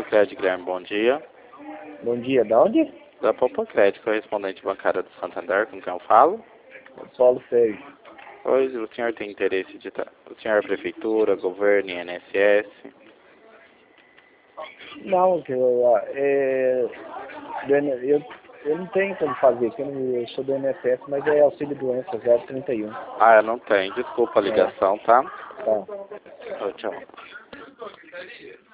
Popocred, Guilherme, bom dia. Bom dia, da onde? Da Popocred, correspondente bancária do Santander, com quem eu falo. Paulo Sérgio. Pois, o senhor tem interesse de... O senhor é prefeitura, governo, INSS? Não, eu não tenho como fazer, porque eu sou do INSS, mas é auxílio doença 031. Ah, eu não tenho. Desculpa a ligação, tá? Tá. Tchau.